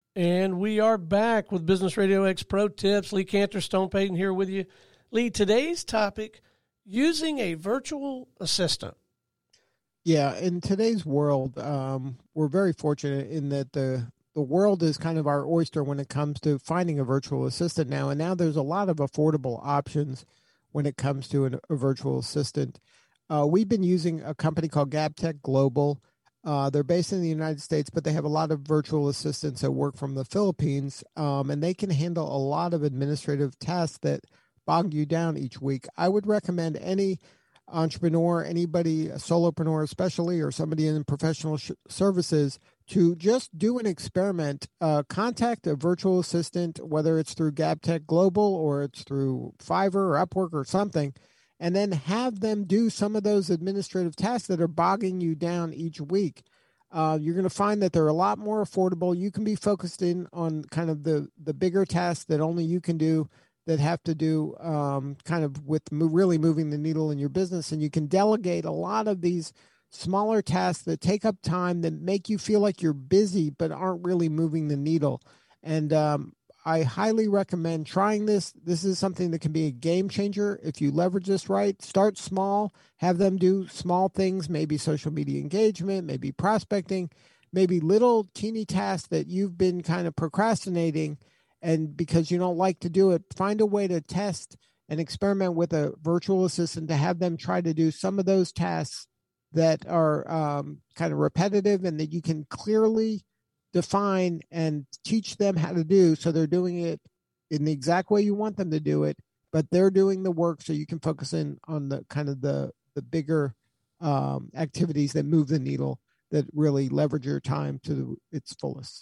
And we are back with Business Radio X Pro Tips. Lee Cantor, Stone Payton here with you. Lee, today's topic, using a virtual assistant. Yeah, in today's world, we're very fortunate in that the world is kind of our oyster when it comes to finding a virtual assistant now. And now there's a lot of affordable options when it comes to a virtual assistant. We've been using a company called GabTech Global. They're based in the United States, but they have a lot of virtual assistants that work from the Philippines, and they can handle a lot of administrative tasks that bog you down each week. I would recommend any entrepreneur, anybody, a solopreneur especially, or somebody in professional services, to just do an experiment. Contact a virtual assistant, whether it's through GabTech Global or it's through Fiverr or Upwork or something, and then have them do some of those administrative tasks that are bogging you down each week. You're going to find that they're a lot more affordable. You can be focused in on kind of the bigger tasks that only you can do, that have to do kind of with really moving the needle in your business. And you can delegate a lot of these smaller tasks that take up time, that make you feel like you're busy but aren't really moving the needle. And I highly recommend trying this. This is something that can be a game changer if you leverage this right. Start small, have them do small things, maybe social media engagement, maybe prospecting, maybe little teeny tasks that you've been kind of procrastinating, and because you don't like to do it, find a way to test and experiment with a virtual assistant to have them try to do some of those tasks that are kind of repetitive and that you can clearly define and teach them how to do, so they're doing it in the exact way you want them to do it, but they're doing the work so you can focus in on the kind of the bigger activities that move the needle, that really leverage your time to its fullest.